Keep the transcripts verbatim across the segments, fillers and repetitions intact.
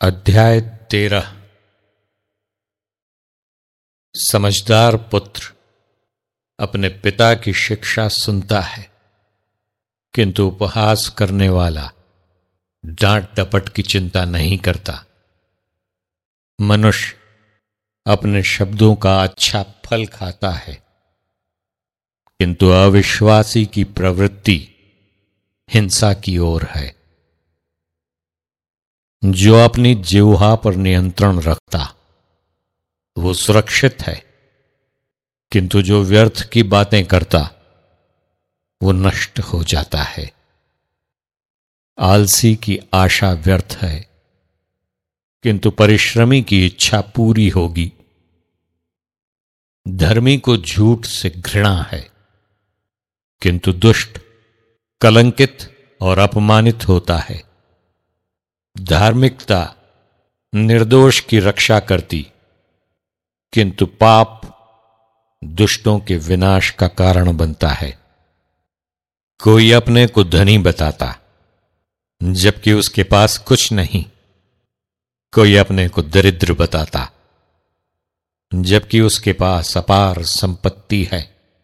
अध्याय तेरह। समझदार पुत्र अपने पिता की शिक्षा सुनता है, किंतु उपहास करने वाला डांट डपट की चिंता नहीं करता। मनुष्य अपने शब्दों का अच्छा फल खाता है, किंतु अविश्वासी की प्रवृत्ति हिंसा की ओर है। जो अपनी जिह्वा पर नियंत्रण रखता वो सुरक्षित है, किंतु जो व्यर्थ की बातें करता वो नष्ट हो जाता है। आलसी की आशा व्यर्थ है, किंतु परिश्रमी की इच्छा पूरी होगी। धर्मी को झूठ से घृणा है, किंतु दुष्ट कलंकित और अपमानित होता है। धार्मिकता निर्दोष की रक्षा करती, किंतु पाप दुष्टों के विनाश का कारण बनता है। कोई अपने को धनी बताता जबकि उसके पास कुछ नहीं, कोई अपने को दरिद्र बताता जबकि उसके पास अपार संपत्ति है।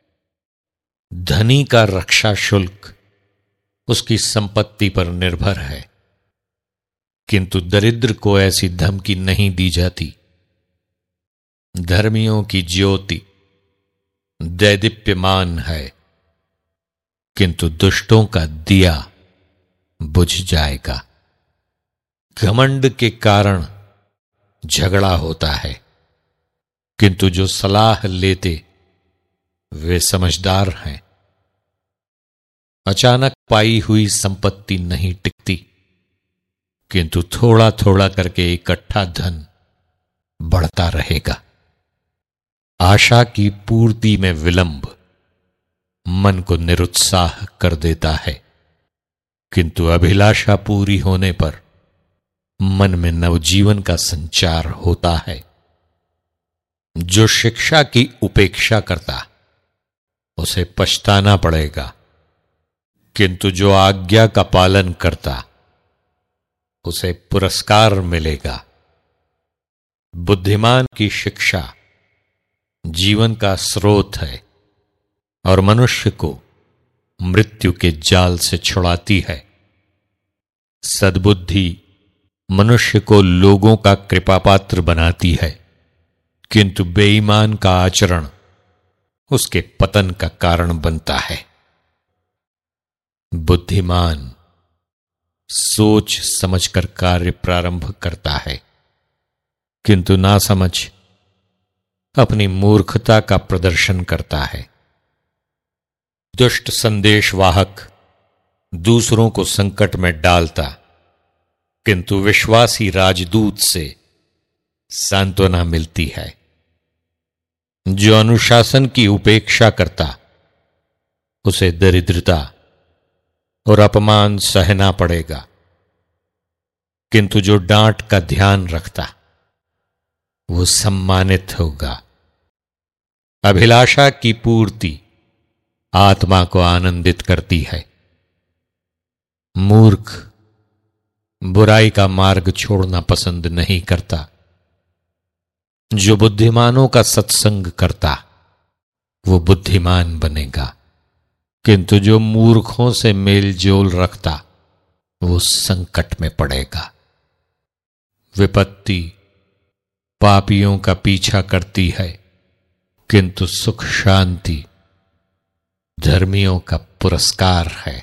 धनी का रक्षा शुल्क उसकी संपत्ति पर निर्भर है, किंतु दरिद्र को ऐसी धमकी नहीं दी जाती। धर्मियों की ज्योति दैदीप्यमान है, किंतु दुष्टों का दिया बुझ जाएगा। घमंड के कारण झगड़ा होता है, किंतु जो सलाह लेते वे समझदार हैं। अचानक पाई हुई संपत्ति नहीं टिकती, किंतु थोड़ा थोड़ा करके इकट्ठा धन बढ़ता रहेगा। आशा की पूर्ति में विलंब मन को निरुत्साह कर देता है, किंतु अभिलाषा पूरी होने पर मन में नवजीवन का संचार होता है। जो शिक्षा की उपेक्षा करता उसे पछताना पड़ेगा, किंतु जो आज्ञा का पालन करता उसे पुरस्कार मिलेगा। बुद्धिमान की शिक्षा जीवन का स्रोत है और मनुष्य को मृत्यु के जाल से छुड़ाती है। सद्बुद्धि मनुष्य को लोगों का कृपापात्र बनाती है, किंतु बेईमान का आचरण उसके पतन का कारण बनता है। बुद्धिमान सोच समझकर कार्य प्रारंभ करता है, किंतु नासमझ अपनी मूर्खता का प्रदर्शन करता है। दुष्ट संदेशवाहक दूसरों को संकट में डालता, किंतु विश्वासी राजदूत से सांत्वना मिलती है। जो अनुशासन की उपेक्षा करता उसे दरिद्रता और अपमान सहना पड़ेगा, किंतु जो डांट का ध्यान रखता वो सम्मानित होगा। अभिलाषा की पूर्ति आत्मा को आनंदित करती है। मूर्ख बुराई का मार्ग छोड़ना पसंद नहीं करता। जो बुद्धिमानों का सत्संग करता वो बुद्धिमान बनेगा, किंतु जो मूर्खों से मेल जोल रखता वो संकट में पड़ेगा। विपत्ति पापियों का पीछा करती है, किंतु सुख शांति धर्मियों का पुरस्कार है।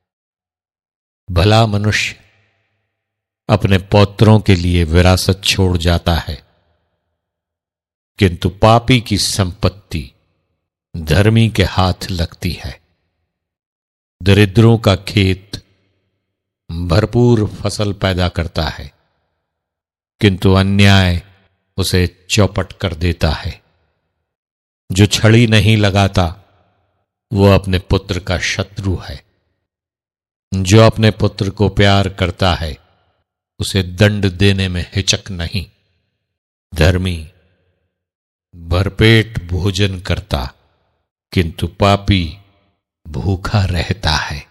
भला मनुष्य अपने पौत्रों के लिए विरासत छोड़ जाता है, किंतु पापी की संपत्ति धर्मी के हाथ लगती है। दरिद्रों का खेत भरपूर फसल पैदा करता है, किंतु अन्याय उसे चौपट कर देता है। जो छड़ी नहीं लगाता वो अपने पुत्र का शत्रु है। जो अपने पुत्र को प्यार करता है उसे दंड देने में हिचक नहीं। धर्मी भरपेट भोजन करता, किंतु पापी भूखा रहता है।